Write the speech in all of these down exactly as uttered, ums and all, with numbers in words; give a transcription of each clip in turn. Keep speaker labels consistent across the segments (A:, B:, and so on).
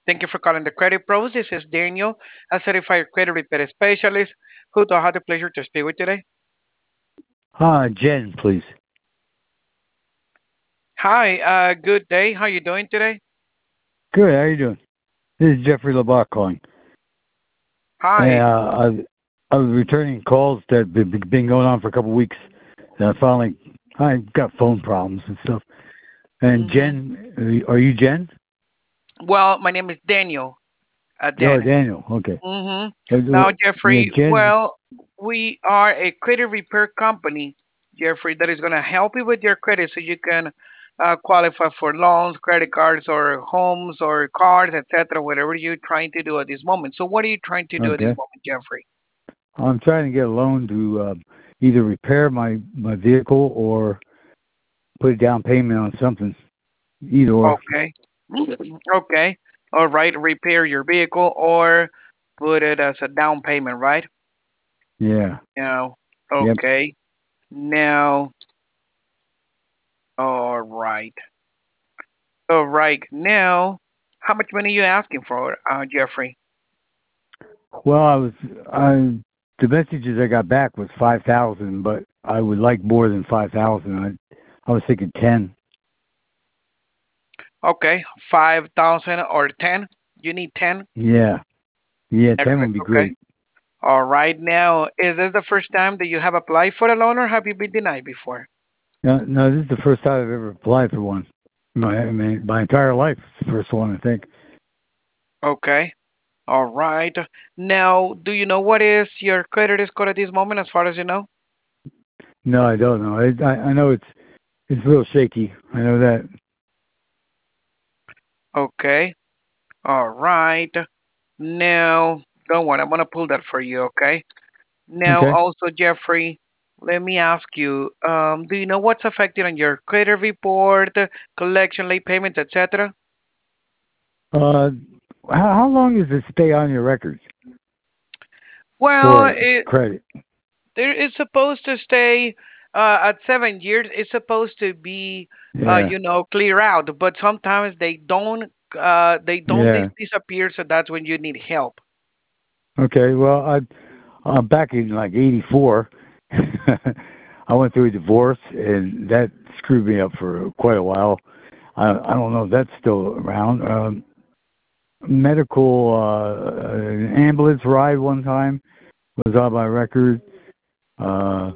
A: Thank you for calling the Credit Pros. This is Daniel, a certified credit repair specialist. Who do I have the pleasure to speak with today?
B: Hi, Jen, please.
A: Hi, uh, good day. How you doing today?
B: Good. How you doing? This is Jeffrey LeBach calling. And
A: Hi.
B: uh, I, I was returning calls that have been been going on for a couple of weeks. And I finally, I got phone problems and stuff. And
A: hmm
B: Jen, are you Jen?
A: Well, my name is Daniel. Uh,
B: Oh,
A: Dan.
B: Daniel. Okay.
A: hmm
B: Uh,
A: Now,
B: Yeah,
A: Jeffrey,
B: Jen.
A: well, we are a credit repair company, Jeffrey, that is going to help you with your credit so you can uh, qualify for loans, credit cards, or homes, or cars, et cetera, whatever you're trying to do at this moment. So, what are you trying to do at this
B: Okay.
A: moment, Jeffrey?
B: I'm trying to get a loan to uh, either repair my my vehicle or put a down payment on something. Either or.
A: Okay. Okay. All right. Repair your vehicle or put it as a down payment, right?
B: Yeah.
A: Now,
B: Yep.
A: okay. Now, all right. All right. Now, how much money are you asking for, uh, Jeffrey?
B: Well, I was I the messages I got back was five thousand, but I would like more than five thousand. I I was thinking ten.
A: Okay. five thousand or ten? You need ten?
B: Yeah, yeah, ten
A: Excellent.
B: would be
A: Okay.
B: great.
A: All right. Now, is this the first time that you have applied for a loan or have you been denied before?
B: No, no, this is the first time I've ever applied for one. My I mean, my entire life, it's the first one I think.
A: Okay. All right. Now, do you know what is your credit score at this moment as far as you know?
B: No, I don't know. I I, I know it's it's a little shaky. I know that.
A: Okay. All right. Now, don't worry. I'm going to pull that for you, okay? Now,
B: Okay.
A: also, Jeffrey, let me ask you, um, do you know what's affected on your credit report, collection, late payments, et cetera?
B: Uh, how how long does it stay on your records
A: Well,
B: for
A: it,
B: credit?
A: there it's supposed to stay uh, at seven years. It's supposed to be, uh,
B: Yeah,
A: you know, clear out, but sometimes they don't. Uh, they don't dis-
B: yeah.
A: disappear, so that's when you need help.
B: Okay. Well, I Uh, back in like 'eighty-four, I went through a divorce, and that screwed me up for quite a while. I, I don't know if that's still around. Um, medical, uh, an ambulance ride one time was on my record. Uh,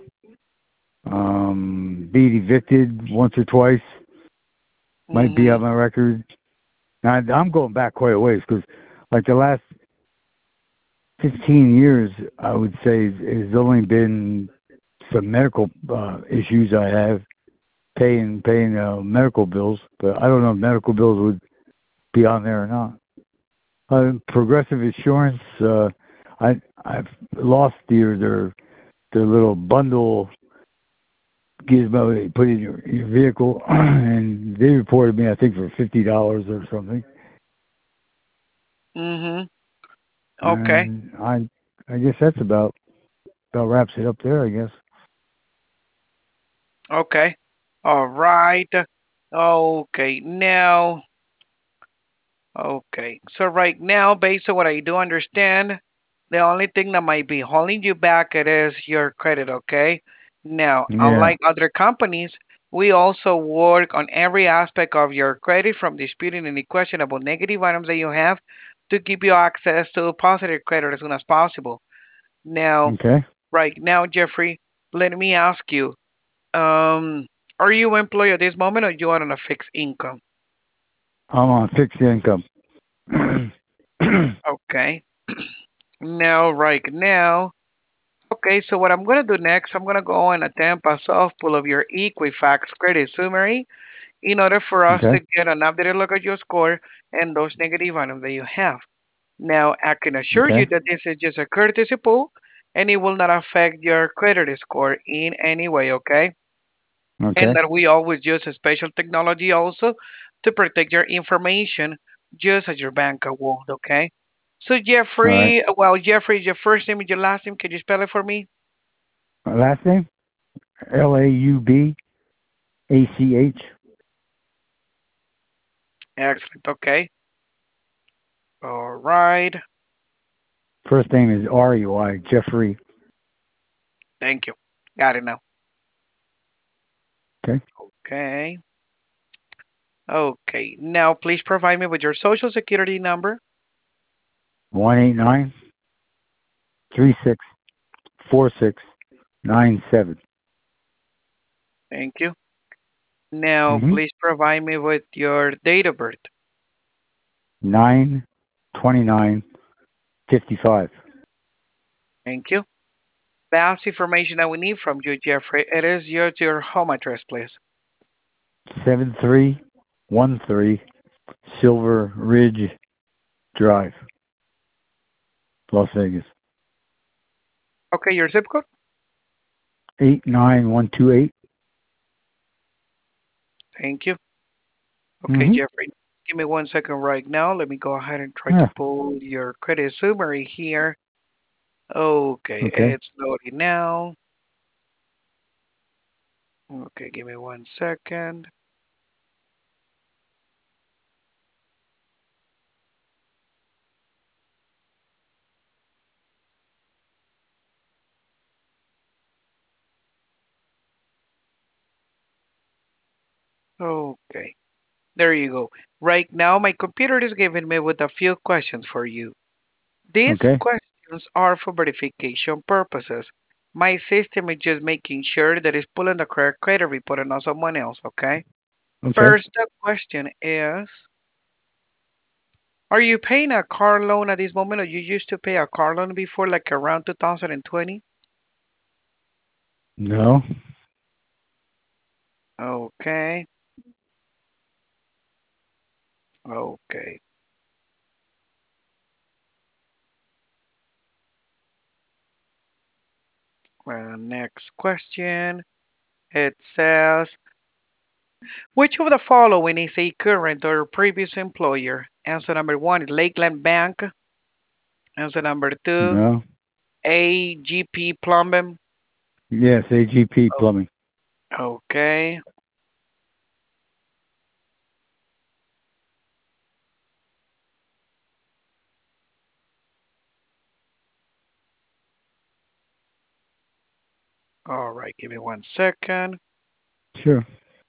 B: um, being evicted once or twice might be
A: hmm
B: on my record. Now, I, I'm going back quite a ways because, like the last fifteen years, I would say, has only been some medical uh, issues I have paying paying uh, medical bills, but I don't know if medical bills would be on there or not. Uh, Progressive Insurance, uh, I I've lost their their their little bundle gizmo they put in your your vehicle, and they reported me I think for fifty dollars or something,
A: hmm Okay.
B: and I I guess that's about about wraps it up there. I guess.
A: Okay. All right. Okay. Now, okay. So right now, based on what I do understand, the only thing that might be holding you back it is your credit, okay? Now,
B: Yeah.
A: unlike other companies, we also work on every aspect of your credit from disputing any questionable negative items that you have to give you access to positive credit as soon as possible. Now,
B: Okay.
A: right now, Jeffrey, let me ask you, um, are you employed at this moment or you are on a fixed income?
B: I'm on fixed income.
A: Okay. Now, right now, okay, so what I'm going to do next, I'm going to go and attempt a soft pull of your Equifax credit summary in order for us to
B: Okay.
A: get an updated look at your score and those negative items that you have. Now, I can assure you
B: Okay.
A: that this is just a courtesy pull and it will not affect your credit score in any way, okay? And
B: Okay.
A: that we always use a special technology also to protect your information just as your bank would, okay? So
B: All right.
A: Jeffrey, well, Jeffrey, your first name and your last name, can you spell it for me?
B: My last name L A U B A C H.
A: Excellent. Okay. All right.
B: First name is R E Y, Jeffrey.
A: Thank you. Got it now.
B: Okay.
A: Okay. Okay. Now, please provide me with your social security number.
B: One eight nine three six four six nine seven.
A: Thank you. Now,
B: Mm-hmm.
A: please provide me with your date of birth.
B: Nine twenty nine fifty five.
A: Thank you. That's information that we need from you, Jeffrey. It is your, your home address, please.
B: Seven three one three Silver Ridge Drive, Las Vegas.
A: Okay, your zip code?
B: Eight nine one two eight.
A: Thank you. Okay,
B: Mm-hmm.
A: Jeffrey, give me one second right now. Let me go ahead and try to
B: Yeah.
A: pull your credit summary here. Okay,
B: Okay.
A: it's loading now. Okay, give me one second. Okay, there you go. Right now, my computer is giving me with a few questions for you. These
B: Okay.
A: questions are for verification purposes. My system is just making sure that it's pulling the correct credit report and not someone else, okay?
B: Okay.
A: First, the question is, are you paying a car loan at this moment, or you used to pay a car loan before, like around two thousand twenty?
B: No.
A: Okay, okay. Well, next question. It says, which of the following is a current or previous employer? Answer number one, Lakeland Bank. Answer number two,
B: No.
A: A G P Plumbing.
B: Yes, A G P Plumbing.
A: Okay. All right. Give me one second.
B: Sure.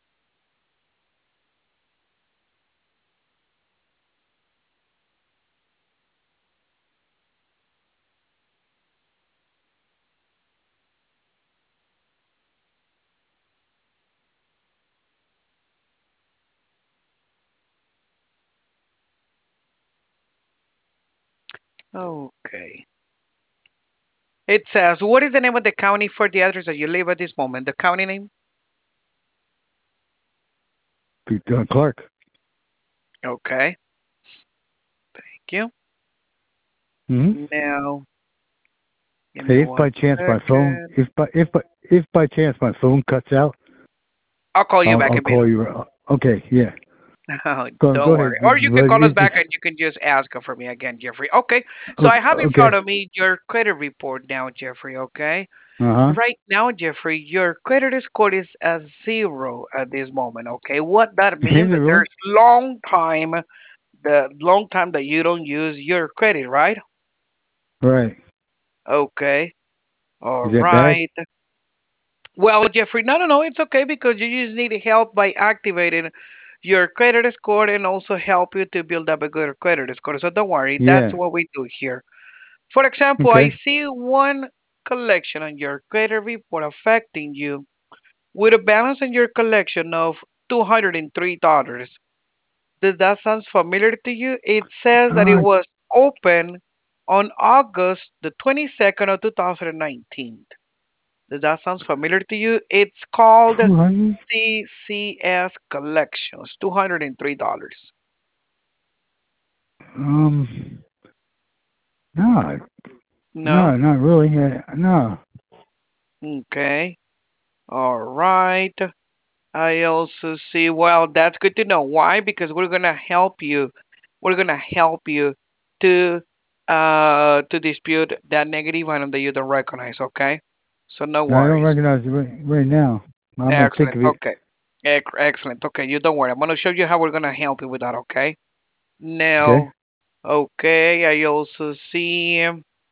A: Okay. It says, what is the name of the county for the address that you live at this moment? The county name?
B: Pete uh, Clark.
A: Okay. Thank you.
B: Mm-hmm.
A: Now, give me
B: Hey, if
A: one
B: by chance my phone,
A: second.
B: if by if by if by chance my phone cuts out,
A: I'll call you
B: I'll
A: back
B: I'll call
A: immediately.
B: you. uh, Okay. Yeah. Go go
A: Don't worry.
B: ahead.
A: Or you can call us
B: Just,
A: back
B: just
A: and you can just ask for me again, Jeffrey. Okay. So I
B: okay.
A: have in
B: Okay.
A: front of me your credit report now, Jeffrey. Okay.
B: Uh huh.
A: Right now, Jeffrey, your credit score is a zero at this moment. Okay. What that
B: Is
A: means
B: it
A: that
B: really?
A: there's long time, the long time that you don't use your credit, right?
B: Right.
A: Okay. All
B: Is that bad?
A: right. Well, Jeffrey, no, no, no, it's okay because you just need help by activating your credit score and also help you to build up a good credit score. So don't worry, that's
B: Yeah.
A: what we do here. For example, I
B: Okay.
A: see one collection on your credit report affecting you with a balance in your collection of two hundred three dollars. Does that sound familiar to you? It says that it
B: Uh,
A: was open on August the twenty-second of two thousand nineteen. Does that sound familiar to you? It's called
B: two hundred.
A: C C S Collections, two hundred three dollars.
B: Um. No.
A: No?
B: No. Not really. Uh, no.
A: Okay. All right. I also see, well, that's good to know. Why? Because we're going to help you. We're going to help you to uh to dispute that negative item that you don't recognize, okay? So no
B: No, I don't
A: worries.
B: recognize it right, right now. I'm gonna think
A: Excellent.
B: of it.
A: Okay. Ec- Excellent. Okay, you don't worry. I'm going to show you how we're going to help you with that, okay?
B: Okay.
A: Now, Okay, I also see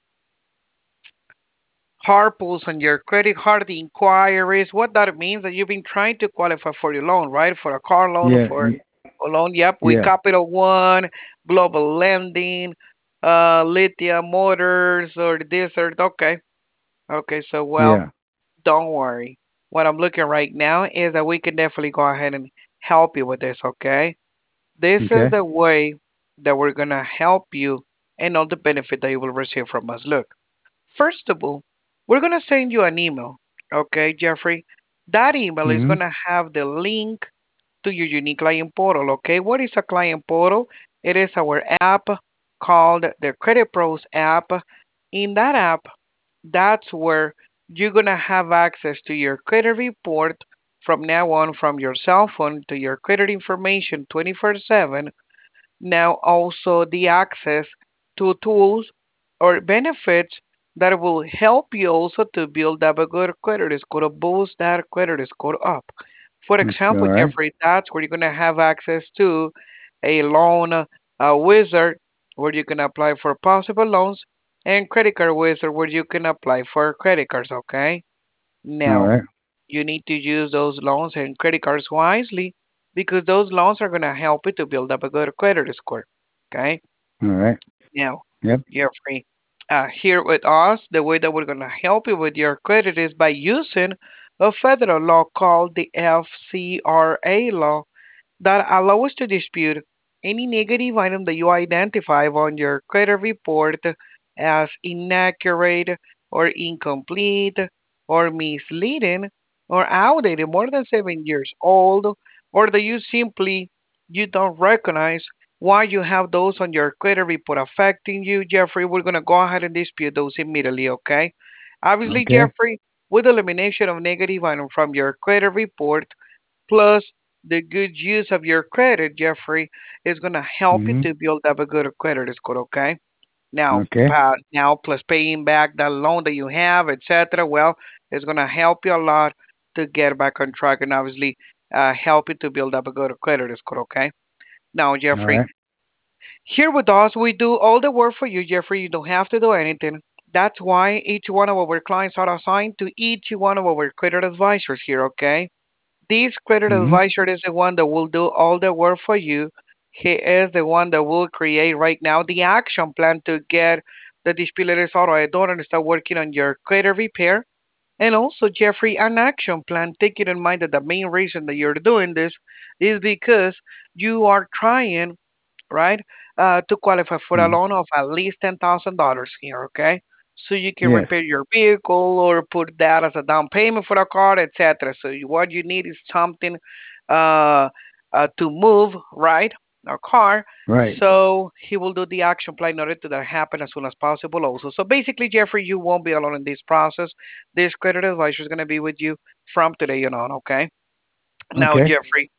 A: hard pulls on your credit card inquiries. What that means that you've been trying to qualify for your loan, right? For a car loan,
B: Yeah,
A: for
B: y-
A: a loan. Yep, with
B: yeah,
A: Capital One, Global Lending, uh, Lithium Motors, or this or okay. Okay, so well,
B: yeah.
A: don't worry. What I'm looking right now is that we can definitely go ahead and help you with this, okay? This is
B: Okay.
A: the way that we're gonna help you and all the benefit that you will receive from us. Look, first of all, we're gonna send you an email, okay, Jeffrey? That email is
B: Mhm.
A: gonna have the link to your unique client portal, okay? What is a client portal? It is our app called the Credit Pros app. In that app, that's where you're going to have access to your credit report from now on from your cell phone to your credit information twenty-four seven. Now, also the access to tools or benefits that will help you also to build up a good credit score, to boost that credit score up. For
B: Okay.
A: example,
B: All right.
A: Jeffrey, that's where you're going to have access to a loan uh, wizard where you can apply for possible loans, and credit card wizard where you can apply for credit cards, okay?
B: All
A: Now,
B: right.
A: you need to use those loans and credit cards wisely because those loans are going to help you to build up a good credit score, okay?
B: All right.
A: Now,
B: Yep.
A: you're free. Uh, here with us, the way that we're going to help you with your credit is by using a federal law called the F C R A law that allow us to dispute any negative item that you identify on your credit report as inaccurate or incomplete or misleading or outdated more than seven years old, or that you simply you don't recognize why you have those on your credit report affecting you. Jeffrey, we're going to go ahead and dispute those immediately, okay? Obviously,
B: Okay.
A: Jeffrey, with elimination of negative item from your credit report, plus the good use of your credit, Jeffrey, is going to help you
B: Mhm.
A: to build up a good credit score, okay? Now,
B: Okay.
A: uh, now plus paying back that loan that you have, et cetera. Well, it's going to help you a lot to get back on track and obviously uh, help you to build up a good credit score, okay? Now,
B: All
A: Jeffrey,
B: right.
A: here with us, we do all the work for you, Jeffrey. You don't have to do anything. That's why each one of our clients are assigned to each one of our credit advisors here, okay? This credit
B: Mhm.
A: advisor is the one that will do all the work for you. He is the one that will create right now the action plan to get the dispute auto door and start working on your credit repair. And also, Jeffrey, an action plan, taking in mind that the main reason that you're doing this is because you are trying, right, uh, to qualify for a
B: Mhm.
A: loan of at least ten thousand dollars here, okay? So you can
B: Yes.
A: repair your vehicle or put that as a down payment for a car, et cetera. So you, what you need is something uh, uh, to move, right, a car.
B: Right.
A: So he will do the action plan in order to that happen as soon as possible also. So basically, Jeffrey, you won't be alone in this process. This credit advisor is going to be with you from today on, okay? Now,
B: Okay.
A: Jeffrey,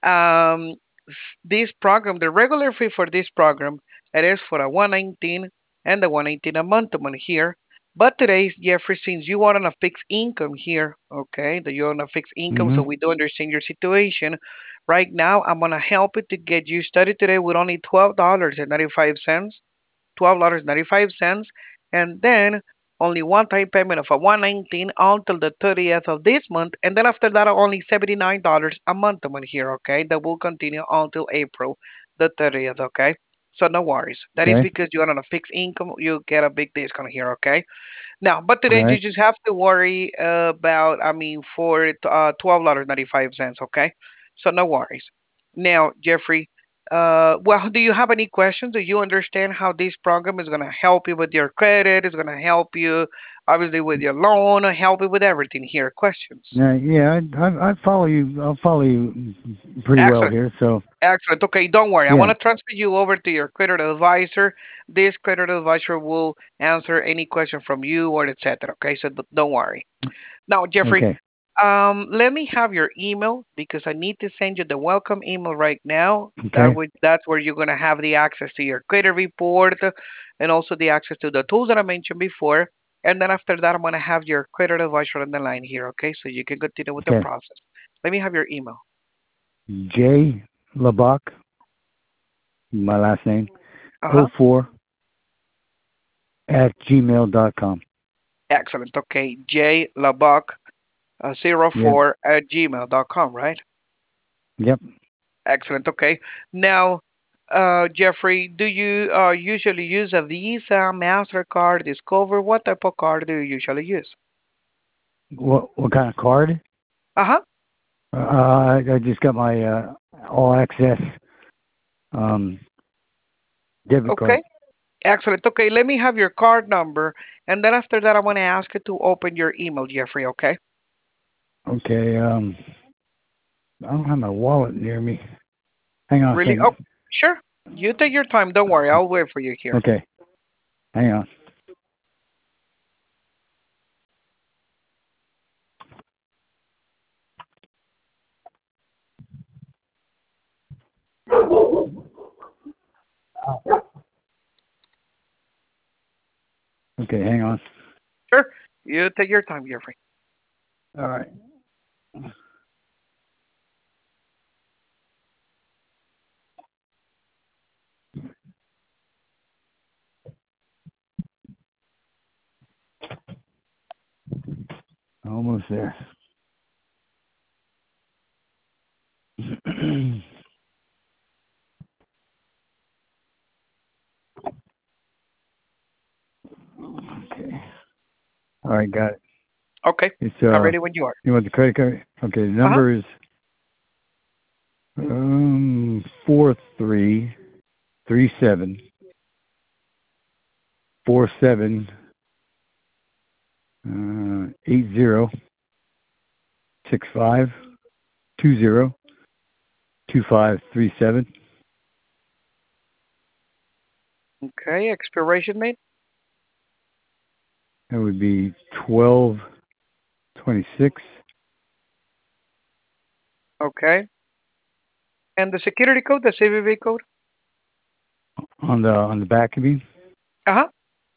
A: um, this program, the regular fee for this program, it is for a one nineteen and the one eighteen a month to money here. But today, Jeffrey, since you are on a fixed income here, okay, that you're on a fixed income, so
B: Mhm.
A: we do understand your situation. Right now, I'm gonna help you to get you started today with only twelve dollars and ninety five cents twelve dollars and ninety-five cents, and then only one-time payment of a one nineteen until the thirtieth of this month, and then after that only seventy-nine dollars a month I'm here, okay? That will continue until April the thirtieth, okay? So no worries. That is
B: Okay.
A: because you are on a fixed income, you get a big discount here, okay? Now, but
B: All
A: today you
B: right.
A: just have to worry about, I mean, for uh, twelve dollars and ninety-five cents, okay? So no worries. Now, Jeffrey, uh, well, do you have any questions? Do you understand how this program is going to help you with your credit? It's going to help you, obviously, with your loan, help you with everything here. Questions?
B: Now, yeah, I, I I follow you. I'll follow you pretty well
A: Excellent.
B: here. So,
A: Excellent. Okay, don't worry. I want
B: yeah.
A: to transfer you over to your credit advisor. This credit advisor will answer any question from you or et cetera. Okay, so d- don't worry. Now, Jeffrey,
B: Okay.
A: um, let me have your email because I need to send you the welcome email right now. That
B: Okay.
A: would that's where you're gonna have the access to your credit report and also the access to the tools that I mentioned before. And then after that, I'm gonna have your credit advisor on the line here. Okay, so you can continue with the
B: Okay.
A: process. Let me have your email.
B: J. Labak, my last name.
A: Uh-huh.
B: oh four at gmail dot com.
A: Excellent. Okay. J Labuck uh, zero
B: Yep.
A: four at gmail dot com, right?
B: Yep.
A: Excellent. Okay. Now, uh, Jeffrey, do you uh, usually use a Visa, MasterCard, Discover? What type of card do you usually use?
B: What what kind of card?
A: Uh-huh.
B: Uh, I, I just got my uh, all access um, debit card.
A: Okay. Excellent. Okay. Let me have your card number. And then after that, I want to ask you to open your email, Jeffrey. Okay.
B: Okay. Um, I don't have my wallet near me. Hang on a
A: Really?
B: second.
A: Oh, sure. You take your time. Don't worry. I'll wait for you here.
B: Okay. Hang on. Okay. Hang on.
A: Sure. You take your time, Jeffrey.
B: All right. Almost there. Okay. All right. Got it.
A: Okay.
B: It's
A: I'm
B: uh.
A: ready when you are.
B: You want the credit card? Okay. The
A: Uh-huh.
B: number is um four three three seven four seven uh eight zero six five two zero two five three seven.
A: Okay. Expiration date.
B: That would be twelve twenty six.
A: Okay. And the security code, the C V V code?
B: On the on the back of me,
A: Uh-huh.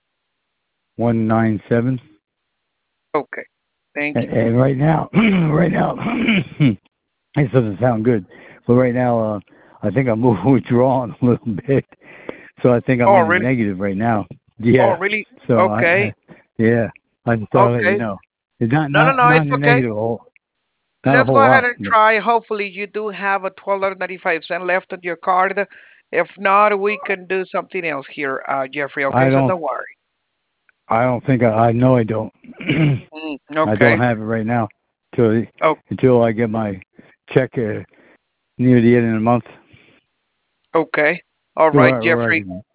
B: one nine seven.
A: Okay. Thank
B: And,
A: you.
B: and right now, right now, this doesn't sound good, but right now, uh, I think I'm withdrawn a little bit, so I think I'm
A: Oh,
B: in the
A: really?
B: negative right now.
A: Oh,
B: Yeah,
A: really?
B: so I,
A: Okay.
B: I yeah, I just thought I'd let you
A: Okay.
B: know. It's not
A: No, no,
B: not
A: no.
B: not
A: It's
B: in the
A: okay.
B: negative, whole, not a
A: Let's go
B: whole
A: ahead
B: lot,
A: and
B: but
A: try. Hopefully, you do have a twelve dollars and ninety-five cents left on your card. If not, we can do something else here, uh, Jeffrey.
B: I
A: Okay, so
B: don't
A: don't worry.
B: I don't think I, I know I don't.
A: Mm,
B: I don't
A: okay.
B: have it right now until
A: Oh,
B: until I get my check uh, near the end of the month.
A: okay. All right,
B: Or, or I
A: Jeffrey.
B: can,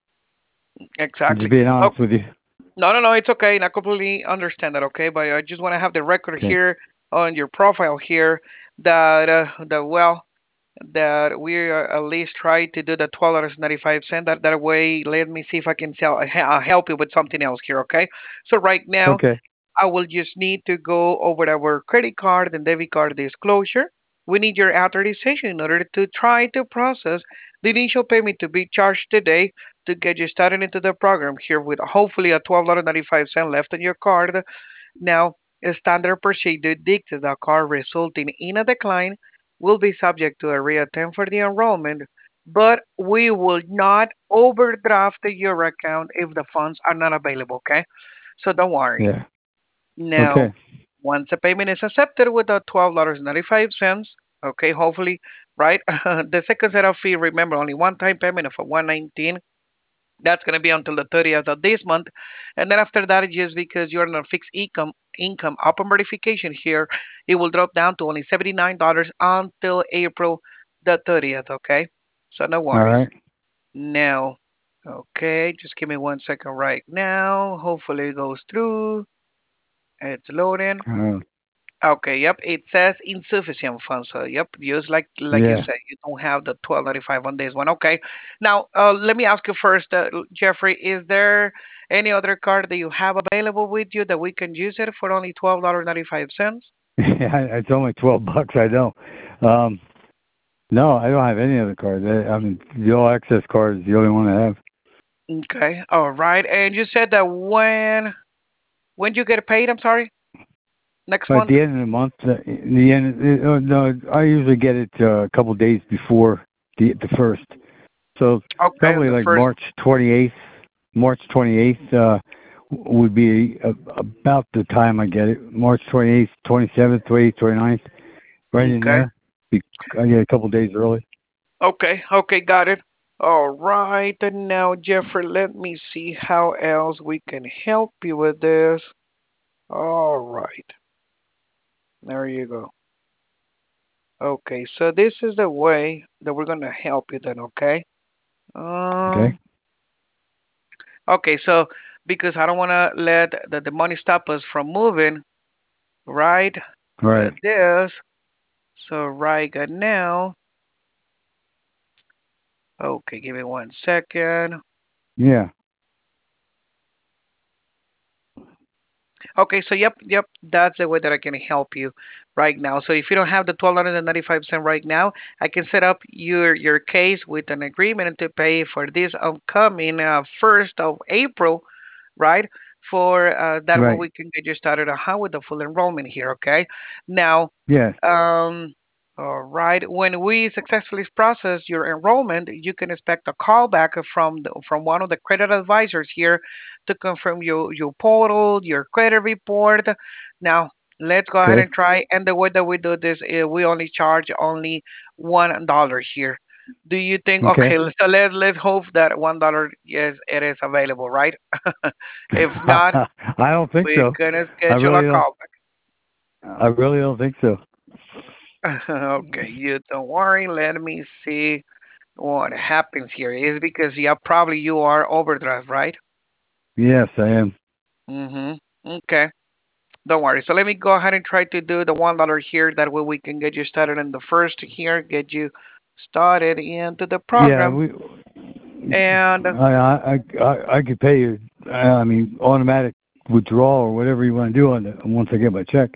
B: I'm
A: Exactly.
B: just being
A: Oh,
B: honest with you.
A: no, no, no. It's okay. And I completely understand that. Okay, but I just want to have the record
B: Okay.
A: here on your profile here that uh, that well that we uh, at least try to do the twelve dollars and ninety-five cents. That that way, let me see if I can sell, uh, help you with something else here. Okay. So right now,
B: Okay.
A: I will just need to go over our credit card and debit card disclosure. We need your authorization in order to try to process the initial payment to be charged today to get you started into the program here with hopefully a twelve dollars and ninety-five cents left on your card. Now, a standard procedure dictates that card resulting in a decline will be subject to a reattempt for the enrollment, but we will not overdraft your account if the funds are not available, okay? So don't worry.
B: Yeah.
A: Now,
B: Okay.
A: once the payment is accepted with the twelve dollars and ninety-five cents, okay, hopefully, right? The second set of fee, remember, only one time payment of one nineteen. That's going to be until the thirtieth of this month. And then after that, just because you're on a fixed income, income upon verification here, it will drop down to only seventy-nine dollars until April the thirtieth, okay? So no
B: All
A: worries.
B: right.
A: Now, okay, just give me one second right now. Hopefully it goes through. It's loading.
B: Uh,
A: Okay, yep, it says insufficient funds. So, yep, just like like you
B: yeah.
A: said, you don't have the twelve ninety-five on this one. Okay. Now, uh, let me ask you first, uh, Jeffrey, is there any other card that you have available with you that we can use it for only twelve dollars ninety-five cents?
B: It's only twelve bucks. I know. Um, no, I don't have any other cards. I, I mean, the all access card is the only one I have.
A: Okay, all right. And you said that when when you get paid, I'm sorry, next
B: But at
A: month?
B: the end of the month, uh, in the end, uh, no, I usually get it uh, a couple days before the the first. So
A: Okay, on
B: probably
A: the
B: like
A: first.
B: March twenty-eighth. March twenty-eighth uh, would be a, about the time I get it. March twenty-eighth, twenty-seventh, twenty-eighth, twenty-ninth, right in
A: Okay.
B: there. Be, I get a couple days early.
A: Okay. Okay. Got it. All right. And now, Jeffrey, let me see how else we can help you with this. All right. There you go. Okay. So this is the way that we're gonna help you then. Okay.
B: Okay.
A: Um. Okay. So because I don't want to let the, the money stop us from moving, right?
B: All
A: To
B: right.
A: this. So right now. Okay. Give me one second.
B: Yeah.
A: Okay, so yep, yep, that's the way that I can help you right now. So if you don't have the twelve dollars and ninety five cent right now, I can set up your your case with an agreement to pay for this upcoming uh, first of April, right? For uh, that way
B: Right.
A: we can get you started uh, with the full enrollment here. Okay, now
B: Yes.
A: um, all right. When we successfully process your enrollment, you can expect a call back from the, from one of the credit advisors here to confirm your your portal, your credit report. Now, let's go ahead
B: Okay.
A: and try. And the way that we do this, uh, we only charge only one dollar here. Do you think?
B: Okay.
A: Okay, so let let's hope that one dollar yes it is available, right? If not,
B: I don't think
A: we're
B: so.
A: gonna
B: I
A: schedule a
B: really don't.
A: call
B: I really don't think so.
A: back. Okay, you don't worry. Let me see. What happens here is because yeah, probably you are overdraft, right?
B: Yes, I am.
A: Mhm. Okay. Don't worry. So let me go ahead and try to do the one dollar here. That way we can get you started in the first here, get you started into the
B: Yeah,
A: program.
B: we.
A: And
B: I I I, I could pay you. I mean, automatic withdrawal or whatever you want to do on it once I get my check.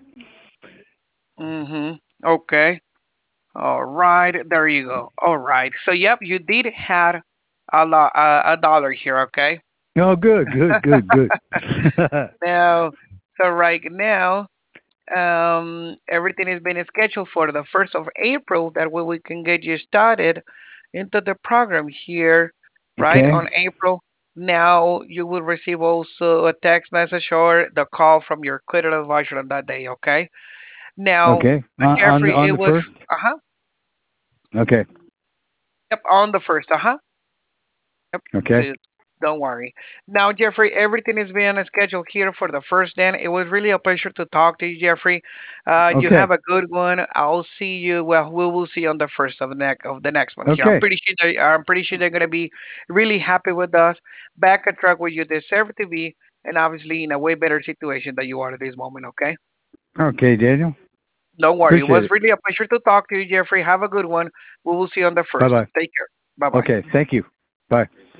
A: mhm. Okay. All right. There you go. All right. So yep, you did had a lot uh, a dollar here. Okay.
B: Oh, good, good, good, good.
A: Now, so right now. Um, everything is being scheduled for the first of April. That way we can get you started into the program here, right
B: Okay.
A: on April. Now you will receive also a text message or the call from your credit advisor on that day. Okay. Now,
B: Okay. On on,
A: Jeffrey,
B: on
A: it
B: the
A: was
B: first.
A: uh huh.
B: Okay.
A: Yep, on the first. Uh huh. Yep.
B: Okay.
A: So don't worry. Now, Jeffrey, everything is being scheduled here for the first day. It was really a pleasure to talk to you, Jeffrey. Uh, you
B: Okay.
A: have a good one. I'll see you. Well, we will see you on the first of the next of the next one here. I'm
B: Okay.
A: pretty sure. They, I'm pretty sure they're gonna be really happy with us. Back on track where you deserve to be, and obviously in a way better situation than you are at this moment. Okay.
B: Okay, Daniel.
A: Don't worry. It
B: Appreciate
A: was
B: it.
A: really a pleasure to talk to you, Jeffrey. Have a good one. We will see you on the
B: Bye
A: first.
B: bye.
A: Take care. Bye bye.
B: Okay. Thank you. Bye.